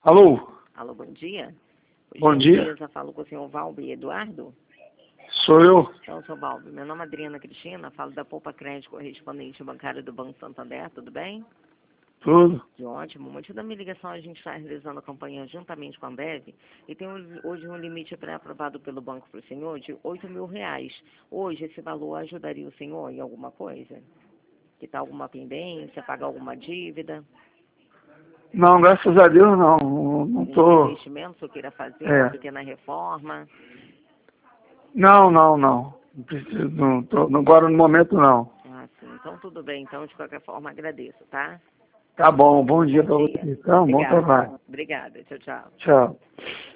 Alô? Alô, bom dia. Bom dia. Eu falo com o senhor Valber Eduardo. Sou eu. Então, senhor Valber, meu nome é Adriana Cristina, falo da Poupa Crédito, correspondente bancário do Banco Santander, tudo bem? Tudo. De ótimo. O motivo da minha ligação, a gente está realizando a campanha juntamente com a Ambev e tem hoje um limite pré-aprovado pelo banco para o senhor de R$ 8.000. Hoje, esse valor ajudaria o senhor em alguma coisa? Que está alguma pendência, pagar alguma dívida? Não, graças a Deus não. Não Um tô. investimento que eu queira fazer, É. uma pequena reforma? Não. Não preciso, não tô. Agora no momento não. Ah, sim. Então, tudo bem. Então, de qualquer forma, agradeço, tá? Tá bom, bom dia Bom pra dia. você. Então, bom Obrigada. trabalho. Obrigada. Tchau, tchau. Tchau.